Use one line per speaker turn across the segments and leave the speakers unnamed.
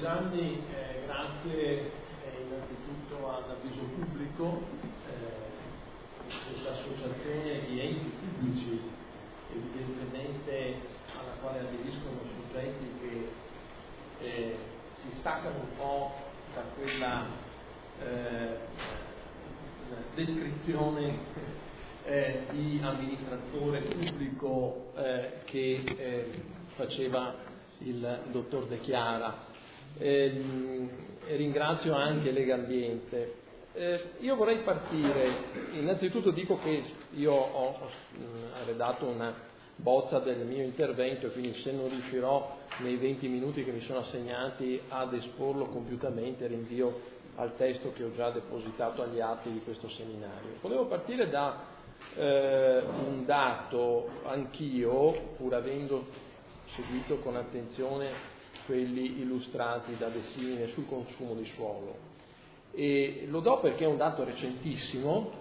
Gianni, grazie innanzitutto ad Avviso Pubblico, questa associazione di enti pubblici evidentemente alla quale aderiscono soggetti che si staccano un po' da quella descrizione di amministratore pubblico che faceva il dottor De Chiara. Ringrazio anche Legambiente. Io vorrei partire, innanzitutto dico che io ho redatto una bozza del mio intervento e quindi se non riuscirò nei 20 minuti che mi sono assegnati ad esporlo compiutamente rinvio al testo che ho già depositato agli atti di questo seminario. Volevo partire da un dato, anch'io, pur avendo seguito con attenzione quelli illustrati da De Simine sul consumo di suolo. E lo do perché è un dato recentissimo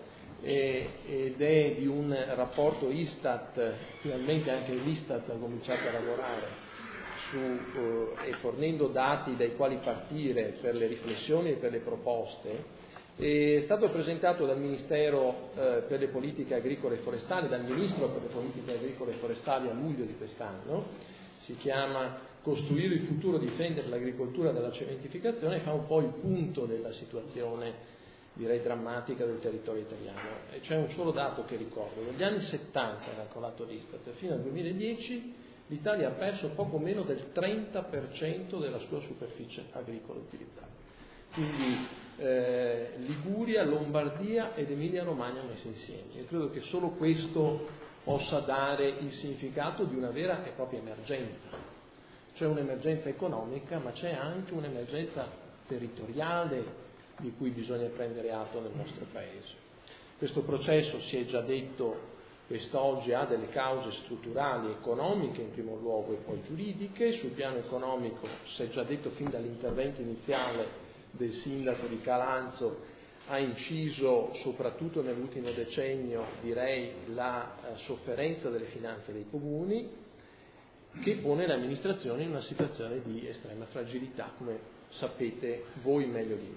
ed è di un rapporto Istat, finalmente anche l'Istat ha cominciato a lavorare e fornendo dati dai quali partire per le riflessioni e per le proposte. È stato presentato dal Ministero per le politiche agricole e forestali, dal Ministro per le politiche agricole e forestali a luglio di quest'anno. Si chiama Costruire il futuro, difendere l'agricoltura dalla cementificazione, e fa un po' il punto della situazione, direi drammatica, del territorio italiano. E c'è un solo dato che ricordo: negli anni 70, calcolato l'Istat, fino al 2010 l'Italia ha perso poco meno del 30% della sua superficie agricola utilizzata. Quindi Liguria, Lombardia ed Emilia-Romagna messe insieme. Io credo che solo questo possa dare il significato di una vera e propria emergenza. C'è un'emergenza economica, ma c'è anche un'emergenza territoriale di cui bisogna prendere atto nel nostro Paese. Questo processo, si è già detto quest'oggi, ha delle cause strutturali, economiche in primo luogo e poi giuridiche. Sul piano economico, si è già detto fin dall'intervento iniziale del sindaco di Calanzo, ha inciso soprattutto nell'ultimo decennio, direi, la sofferenza delle finanze dei comuni, che pone le amministrazioni in una situazione di estrema fragilità, come sapete voi meglio di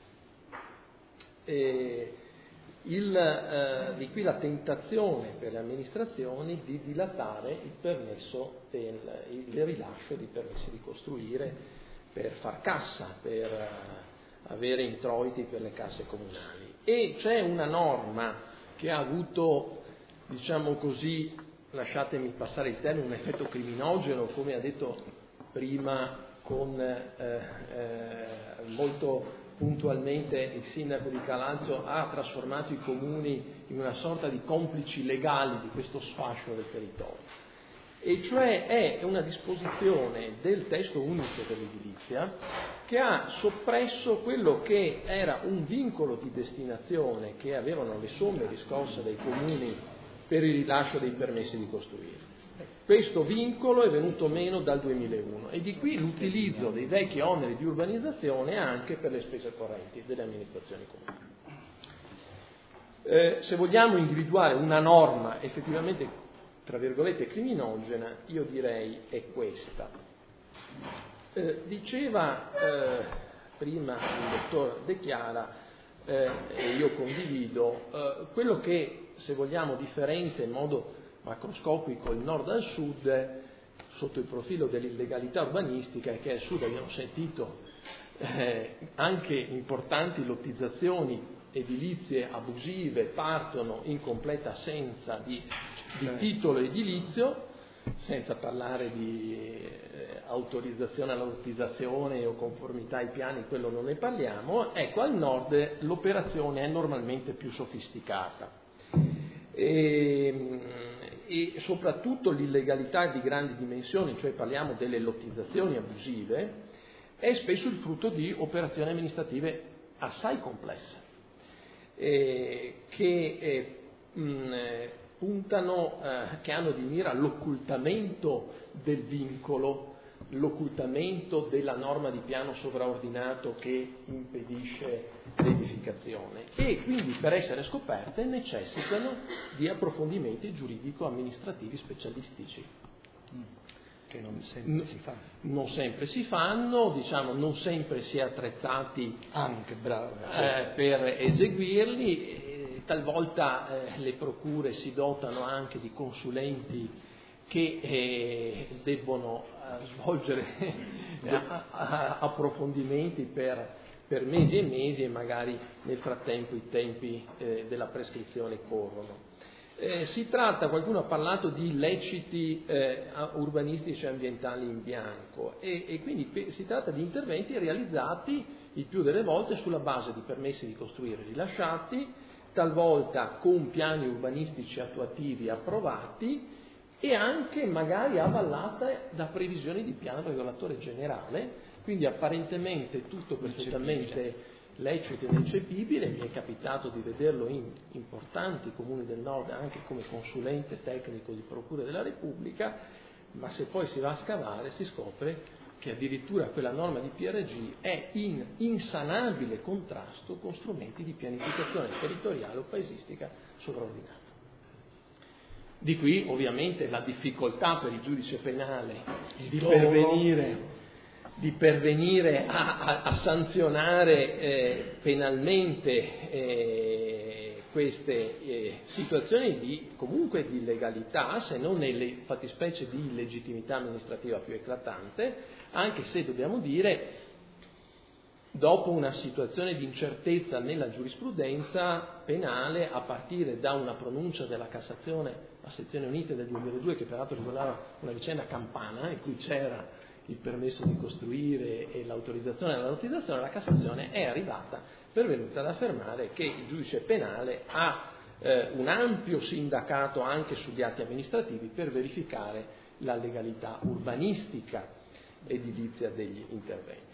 me. Di qui la tentazione per le amministrazioni di dilatare il permesso il rilascio di permessi di costruire per far cassa, per avere introiti per le casse comunali. E c'è una norma che ha avuto, diciamo così, lasciatemi passare il termine, un effetto criminogeno, come ha detto prima molto puntualmente il sindaco di Calanzo, ha trasformato i comuni in una sorta di complici legali di questo sfascio del territorio. E cioè è una disposizione del testo unico dell'edilizia che ha soppresso quello che era un vincolo di destinazione che avevano le somme riscosse dai comuni per il rilascio dei permessi di costruire. Questo vincolo è venuto meno dal 2001 e di qui l'utilizzo dei vecchi oneri di urbanizzazione anche per le spese correnti delle amministrazioni comunali. Se vogliamo individuare una norma effettivamente, tra virgolette, criminogena, io direi è questa. Diceva prima il dottor De Chiara, e io condivido, quello che, se vogliamo, differenzia in modo macroscopico il nord dal sud sotto il profilo dell'illegalità urbanistica è che al sud abbiamo sentito anche importanti lottizzazioni edilizie abusive partono in completa assenza di titolo edilizio, senza parlare di autorizzazione alla lottizzazione o conformità ai piani, quello non ne parliamo. Ecco, al nord l'operazione è normalmente più sofisticata e soprattutto l'illegalità di grandi dimensioni, cioè parliamo delle lottizzazioni abusive, è spesso il frutto di operazioni amministrative assai complesse che puntano, che hanno di mira l'occultamento del vincolo, l'occultamento della norma di piano sovraordinato che impedisce l'edificazione e quindi per essere scoperte necessitano di approfondimenti giuridico-amministrativi specialistici.
che non sempre si fanno.
Non sempre si fanno, diciamo, non sempre si è attrezzati
anche bravo,
per eseguirli, talvolta le procure si dotano anche di consulenti che debbono svolgere approfondimenti per mesi e mesi, e magari nel frattempo i tempi della prescrizione corrono. Si tratta, qualcuno ha parlato di illeciti urbanistici e ambientali in bianco, e quindi si tratta di interventi realizzati il più delle volte sulla base di permessi di costruire rilasciati, talvolta con piani urbanistici attuativi approvati e anche magari avallate da previsioni di piano regolatore generale, quindi apparentemente tutto perfettamente lecito ed ineccepibile. Mi è capitato di vederlo in importanti comuni del nord anche come consulente tecnico di procure della Repubblica, ma se poi si va a scavare si scopre che addirittura quella norma di PRG è in insanabile contrasto con strumenti di pianificazione territoriale o paesistica sovraordinata. Di qui ovviamente la difficoltà per il giudice penale di pervenire a sanzionare penalmente queste situazioni comunque di illegalità, se non nelle fattispecie di illegittimità amministrativa più eclatante, anche se dobbiamo dire, dopo una situazione di incertezza nella giurisprudenza penale, a partire da una pronuncia della Cassazione a sezioni unite del 2002, che peraltro riguardava una vicenda campana in cui c'era il permesso di costruire e l'autorizzazione alla lottizzazione, la Cassazione è arrivata pervenuta ad affermare che il giudice penale ha un ampio sindacato anche sugli atti amministrativi per verificare la legalità urbanistica edilizia degli interventi.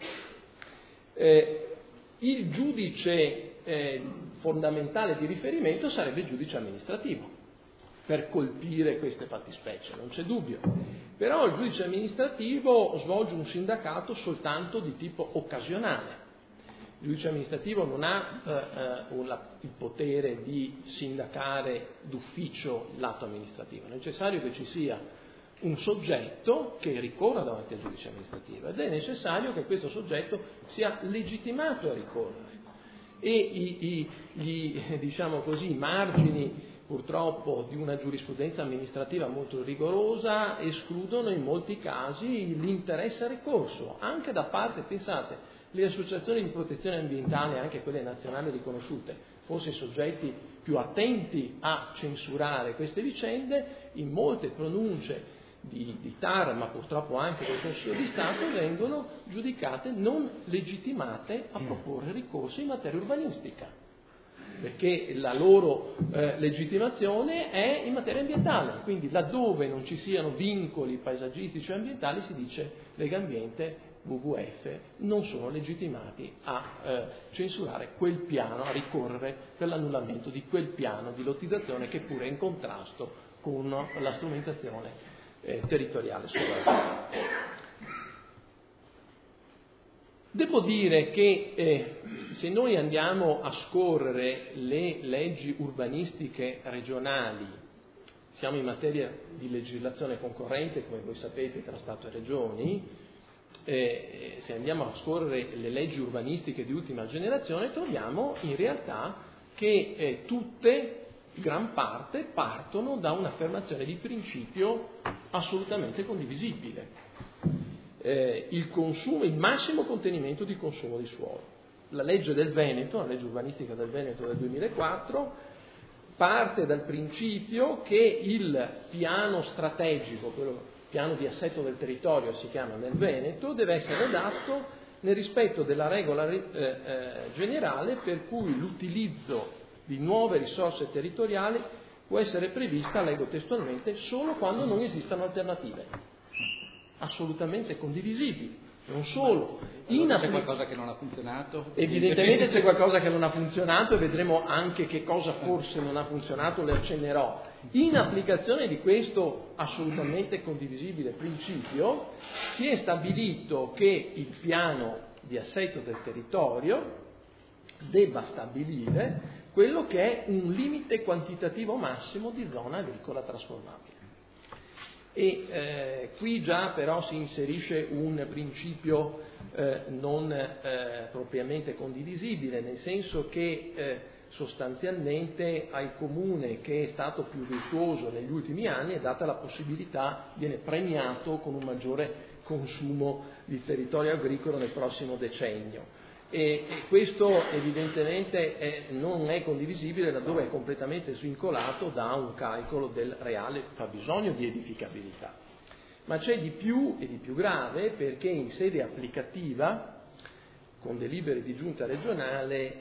Il giudice fondamentale di riferimento sarebbe il giudice amministrativo per colpire queste fattispecie, non c'è dubbio. Però il giudice amministrativo svolge un sindacato soltanto di tipo occasionale. Il giudice amministrativo non ha il potere di sindacare d'ufficio l'atto amministrativo, è necessario che ci sia un soggetto che ricorra davanti al giudice amministrativo ed è necessario che questo soggetto sia legittimato a ricorrere, e diciamo così, i margini purtroppo di una giurisprudenza amministrativa molto rigorosa escludono in molti casi l'interesse a ricorso, anche da parte, pensate, le associazioni di protezione ambientale, anche quelle nazionali riconosciute, forse i soggetti più attenti a censurare queste vicende, in molte pronunce di TAR, ma purtroppo anche del Consiglio di Stato, vengono giudicate non legittimate a proporre ricorsi in materia urbanistica, perché la loro legittimazione è in materia ambientale, quindi laddove non ci siano vincoli paesaggistici o ambientali si dice Legambiente, WWF non sono legittimati a censurare quel piano, a ricorrere per l'annullamento di quel piano di lottizzazione che pure è in contrasto con la strumentazione territoriale sovraordinata. Devo dire che se noi andiamo a scorrere le leggi urbanistiche regionali, siamo in materia di legislazione concorrente, come voi sapete, tra Stato e Regioni, se andiamo a scorrere le leggi urbanistiche di ultima generazione, troviamo in realtà che tutte, gran parte, partono da un'affermazione di principio assolutamente condivisibile. Il massimo contenimento di consumo di suolo. La legge del Veneto, la legge urbanistica del Veneto del 2004, parte dal principio che il piano strategico, quello piano di assetto del territorio si chiama nel Veneto, deve essere redatto nel rispetto della regola generale per cui l'utilizzo di nuove risorse territoriali può essere prevista, leggo testualmente, solo quando non esistano alternative. Assolutamente condivisibili. Non solo.
C'è qualcosa che non ha funzionato?
Evidentemente c'è qualcosa che non ha funzionato e vedremo anche che cosa forse non ha funzionato, le accennerò. In applicazione di questo assolutamente condivisibile principio si è stabilito che il piano di assetto del territorio debba stabilire quello che è un limite quantitativo massimo di zona agricola trasformabile. E qui già però si inserisce un principio non propriamente condivisibile, nel senso che sostanzialmente al comune che è stato più virtuoso negli ultimi anni è data la possibilità, viene premiato con un maggiore consumo di territorio agricolo nel prossimo decennio. E questo evidentemente non è condivisibile laddove è completamente svincolato da un calcolo del reale fabbisogno di edificabilità. Ma c'è di più e di più grave, perché in sede applicativa, con delibere di giunta regionale,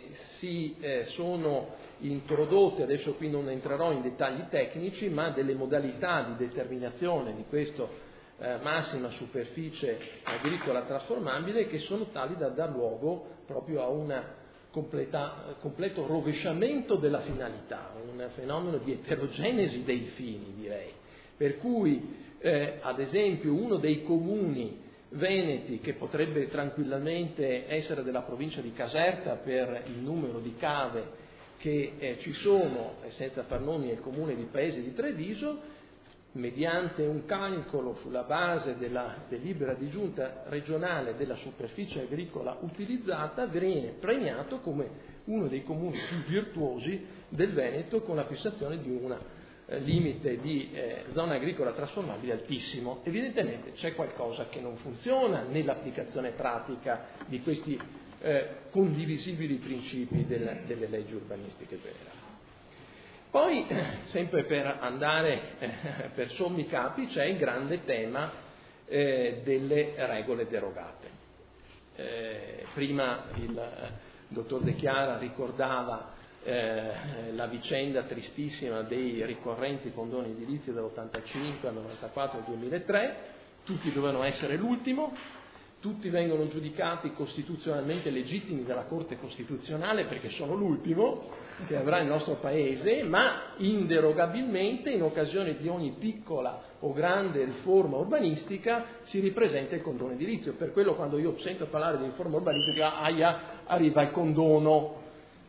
sono introdotte, adesso qui non entrerò in dettagli tecnici, ma delle modalità di determinazione di questo massima superficie agricola trasformabile che sono tali da dar luogo proprio a un completo rovesciamento della finalità, un fenomeno di eterogenesi dei fini, direi. Per cui, ad esempio, uno dei comuni veneti che potrebbe tranquillamente essere della provincia di Caserta per il numero di cave che ci sono, senza far nomi, il comune di Paese di Treviso, mediante un calcolo sulla base della delibera di giunta regionale della superficie agricola utilizzata, viene premiato come uno dei comuni più virtuosi del Veneto, con la fissazione di un limite di zona agricola trasformabile altissimo. Evidentemente c'è qualcosa che non funziona nell'applicazione pratica di questi condivisibili principi delle leggi urbanistiche generali. Poi, sempre per andare per sommi capi, c'è il grande tema delle regole derogate. Prima il dottor De Chiara ricordava la vicenda tristissima dei ricorrenti condoni edilizi dall'85 al 94 al 2003, tutti dovevano essere l'ultimo, tutti vengono giudicati costituzionalmente legittimi dalla Corte Costituzionale perché sono l'ultimo che avrà il nostro Paese, ma inderogabilmente in occasione di ogni piccola o grande riforma urbanistica si ripresenta il condono edilizio. Per quello quando io sento parlare di riforma urbanistica, arriva il condono.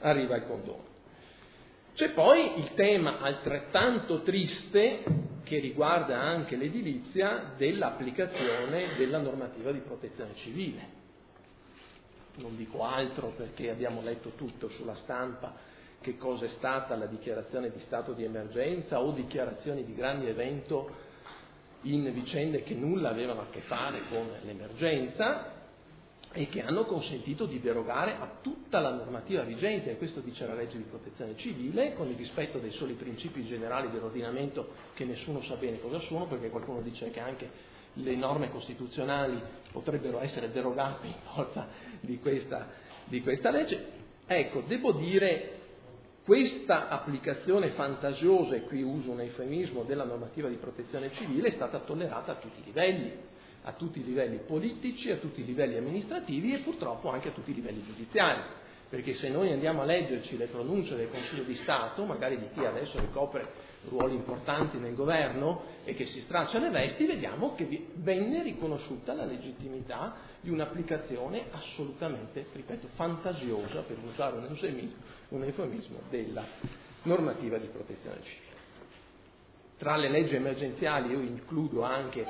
C'è poi il tema altrettanto triste, che riguarda anche l'edilizia, dell'applicazione della normativa di protezione civile. Non dico altro perché abbiamo letto tutto sulla stampa che cosa è stata la dichiarazione di stato di emergenza o dichiarazioni di grande evento in vicende che nulla avevano a che fare con l'emergenza e che hanno consentito di derogare a tutta la normativa vigente, e questo dice la legge di protezione civile, con il rispetto dei soli principi generali dell'ordinamento che nessuno sa bene cosa sono, perché qualcuno dice che anche le norme costituzionali potrebbero essere derogate in forza di questa legge. Ecco, devo dire, questa applicazione fantasiosa, e qui uso un eufemismo, della normativa di protezione civile è stata tollerata a tutti i livelli politici, a tutti i livelli amministrativi e purtroppo anche a tutti i livelli giudiziari, perché se noi andiamo a leggerci le pronunce del Consiglio di Stato, magari di chi adesso ricopre ruoli importanti nel governo e che si straccia le vesti, vediamo che venne riconosciuta la legittimità di un'applicazione assolutamente, ripeto, fantasiosa, per usare un eufemismo, della normativa di protezione civile. Tra le leggi emergenziali io includo anche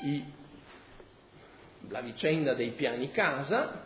la vicenda dei piani casa,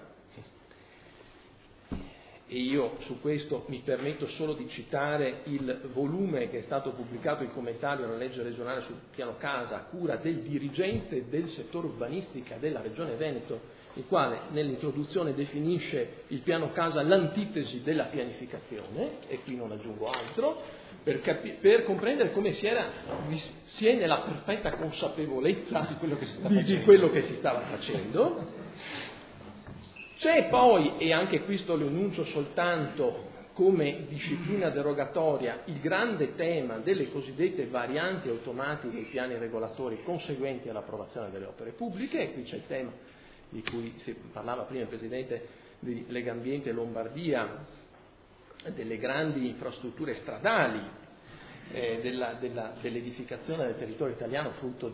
e io su questo mi permetto solo di citare il volume che è stato pubblicato, il commentario alla legge regionale sul piano casa, a cura del dirigente del settore urbanistica della Regione Veneto, il quale nell'introduzione definisce il piano casa l'antitesi della pianificazione, e qui non aggiungo altro, per comprendere come si è nella perfetta consapevolezza di quello che si stava facendo. C'è poi, e anche questo lo enuncio soltanto come disciplina derogatoria, il grande tema delle cosiddette varianti automatiche dei piani regolatori conseguenti all'approvazione delle opere pubbliche, e qui c'è il tema di cui si parlava prima il Presidente di Legambiente Lombardia, delle grandi infrastrutture stradali, dell'edificazione del territorio italiano frutto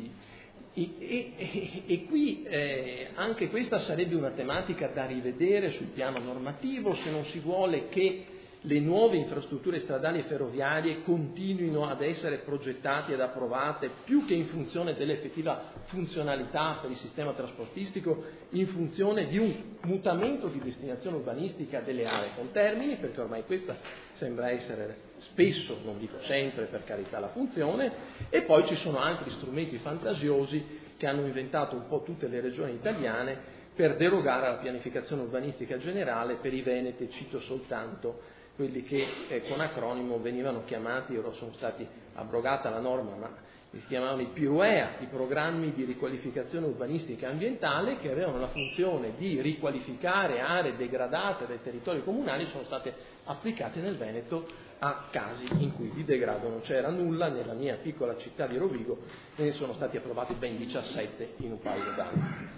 e qui anche questa sarebbe una tematica da rivedere sul piano normativo, se non si vuole che le nuove infrastrutture stradali e ferroviarie continuino ad essere progettate ed approvate più che in funzione dell'effettiva funzionalità per il sistema trasportistico, in funzione di un mutamento di destinazione urbanistica delle aree contermini, perché ormai questa sembra essere spesso, non dico sempre per carità, la funzione, e poi ci sono altri strumenti fantasiosi che hanno inventato un po' tutte le regioni italiane per derogare alla pianificazione urbanistica generale. Per i veneti cito soltanto quelli che con acronimo venivano chiamati, ora sono stati abrogata la norma, ma si chiamavano i PIRUEA, i programmi di riqualificazione urbanistica e ambientale, che avevano la funzione di riqualificare aree degradate dai territori comunali. Sono state applicate nel Veneto a casi in cui di degrado non c'era nulla. Nella mia piccola città di Rovigo ne sono stati approvati ben 17 in un paio d'anni.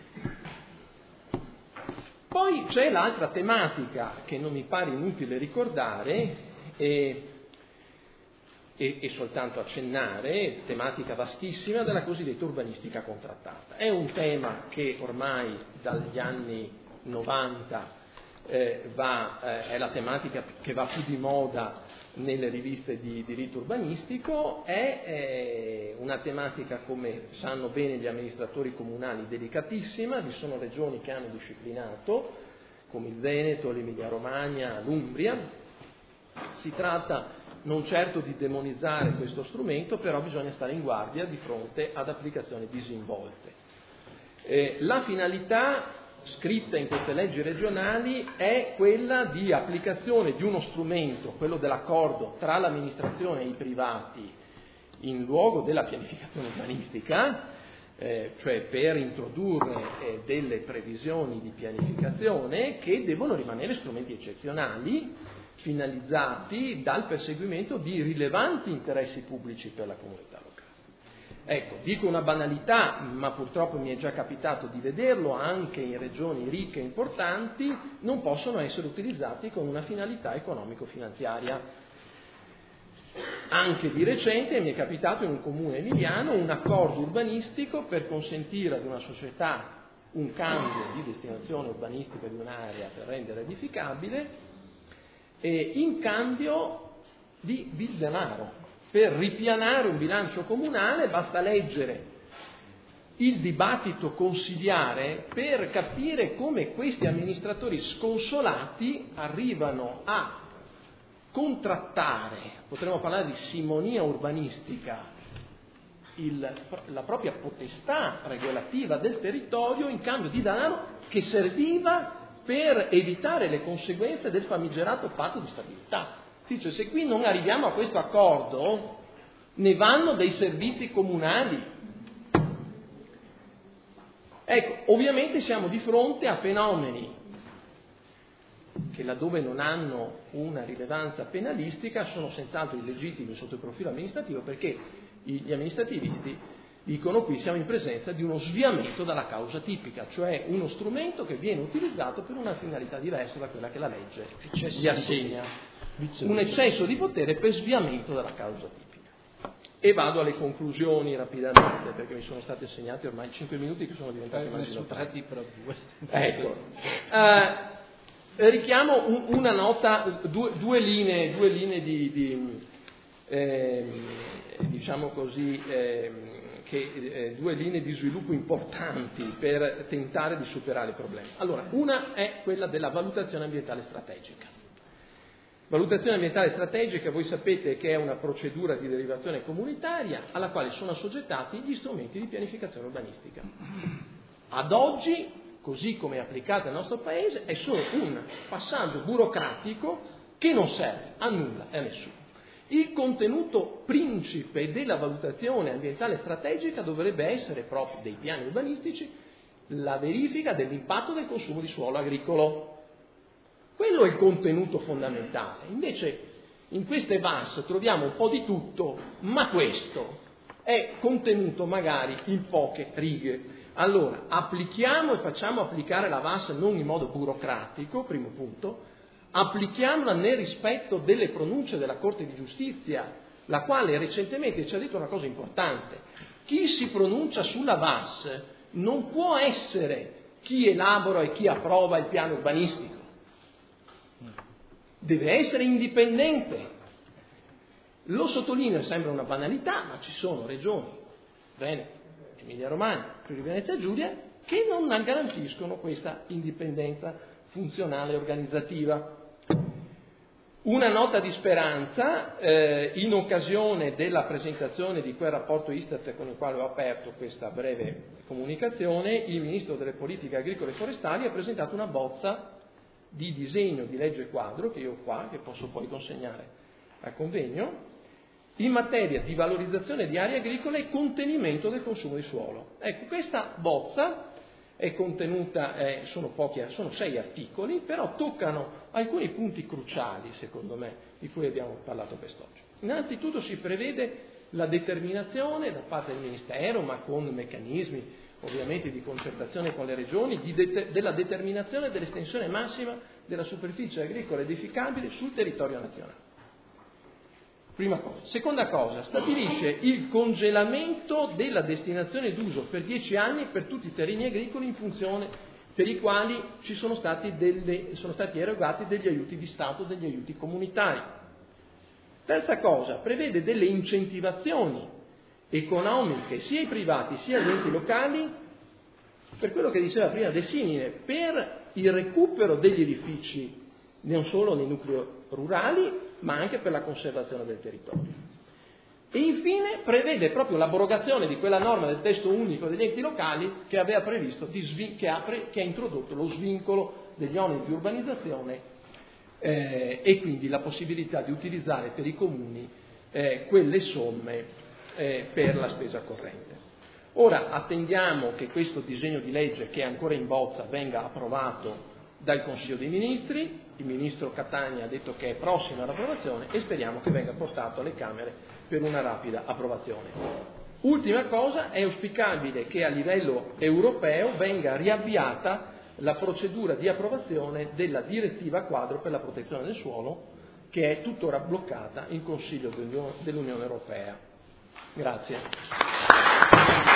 Poi c'è l'altra tematica che non mi pare inutile ricordare e soltanto accennare, tematica vastissima della cosiddetta urbanistica contrattata. È un tema che ormai dagli anni 90 è la tematica che va più di moda nelle riviste di diritto urbanistico, è una tematica, come sanno bene gli amministratori comunali, delicatissima. Vi sono regioni che hanno disciplinato, come il Veneto, l'Emilia Romagna, l'Umbria. Si tratta non certo di demonizzare questo strumento, però bisogna stare in guardia di fronte ad applicazioni disinvolte. La finalità scritta in queste leggi regionali è quella di applicazione di uno strumento, quello dell'accordo tra l'amministrazione e i privati in luogo della pianificazione urbanistica, cioè per introdurre delle previsioni di pianificazione che devono rimanere strumenti eccezionali, finalizzati dal perseguimento di rilevanti interessi pubblici per la comunità locale. Ecco, dico una banalità, ma purtroppo mi è già capitato di vederlo anche in regioni ricche e importanti, non possono essere utilizzati con una finalità economico-finanziaria. Anche di recente mi è capitato in un comune emiliano un accordo urbanistico per consentire ad una società un cambio di destinazione urbanistica di un'area per rendere edificabile, e in cambio di denaro. Per ripianare un bilancio comunale basta leggere il dibattito consiliare per capire come questi amministratori sconsolati arrivano a contrattare, potremmo parlare di simonia urbanistica, la propria potestà regolativa del territorio in cambio di denaro che serviva per evitare le conseguenze del famigerato patto di stabilità. Si dice, se qui non arriviamo a questo accordo, ne vanno dei servizi comunali. Ecco, ovviamente siamo di fronte a fenomeni che, laddove non hanno una rilevanza penalistica, sono senz'altro illegittimi sotto il profilo amministrativo, perché gli amministrativisti dicono qui siamo in presenza di uno sviamento dalla causa tipica, cioè uno strumento che viene utilizzato per una finalità diversa da quella che la legge gli assegna. Un eccesso di potere per sviamento dalla causa tipica. E vado alle conclusioni rapidamente, perché mi sono stati assegnati ormai 5 minuti che sono diventati immagino 3. Ecco. Richiamo una nota, due linee di diciamo così, due linee di sviluppo importanti per tentare di superare il problema. Allora, una è quella della valutazione ambientale strategica. Valutazione ambientale strategica, voi sapete che è una procedura di derivazione comunitaria alla quale sono assoggettati gli strumenti di pianificazione urbanistica. Ad oggi, così come è applicata nel nostro Paese, è solo un passaggio burocratico che non serve a nulla e a nessuno. Il contenuto principe della valutazione ambientale strategica dovrebbe essere proprio dei piani urbanistici la verifica dell'impatto del consumo di suolo agricolo. Quello è il contenuto fondamentale. Invece in queste VAS troviamo un po' di tutto, ma questo è contenuto magari in poche righe. Allora, applichiamo e facciamo applicare la VAS non in modo burocratico, primo punto, applichiamola nel rispetto delle pronunce della Corte di Giustizia, la quale recentemente ci ha detto una cosa importante. Chi si pronuncia sulla VAS non può essere chi elabora e chi approva il piano urbanistico. deve essere indipendente. Lo sottolineo, sembra una banalità, ma ci sono regioni, Veneto, Emilia-Romagna, Friuli-Venezia Giulia, che non garantiscono questa indipendenza funzionale e organizzativa. Una nota di speranza, in occasione della presentazione di quel rapporto Istat con il quale ho aperto questa breve comunicazione, il Ministro delle Politiche Agricole e Forestali ha presentato una bozza di disegno di legge quadro, che io ho qua, che posso poi consegnare al convegno, in materia di valorizzazione di aree agricole e contenimento del consumo di suolo. Ecco, questa bozza è contenuta, sono 6 articoli, però toccano alcuni punti cruciali, secondo me, di cui abbiamo parlato quest'oggi. Innanzitutto si prevede la determinazione da parte del Ministero, ma con meccanismi ovviamente di concertazione con le regioni, della determinazione dell'estensione massima della superficie agricola edificabile sul territorio nazionale. Prima cosa. Seconda cosa, stabilisce il congelamento della destinazione d'uso per 10 anni per tutti i terreni agricoli in funzione per i quali sono stati erogati degli aiuti di Stato, degli aiuti comunitari. Terza cosa, prevede delle incentivazioni economiche sia ai privati sia agli enti locali per quello che diceva prima De Simine, per il recupero degli edifici non solo nei nuclei rurali, ma anche per la conservazione del territorio. E infine prevede proprio l'abrogazione di quella norma del testo unico degli enti locali che aveva previsto, che ha introdotto lo svincolo degli oneri di urbanizzazione e quindi la possibilità di utilizzare per i comuni quelle somme per la spesa corrente. Ora attendiamo che questo disegno di legge, che è ancora in bozza, venga approvato dal Consiglio dei Ministri. Il Ministro Catania ha detto che è prossimo all'approvazione e speriamo che venga portato alle Camere per una rapida approvazione. Ultima cosa, è auspicabile che a livello europeo venga riavviata la procedura di approvazione della direttiva quadro per la protezione del suolo, che è tuttora bloccata in Consiglio dell'Unione Europea. Grazie.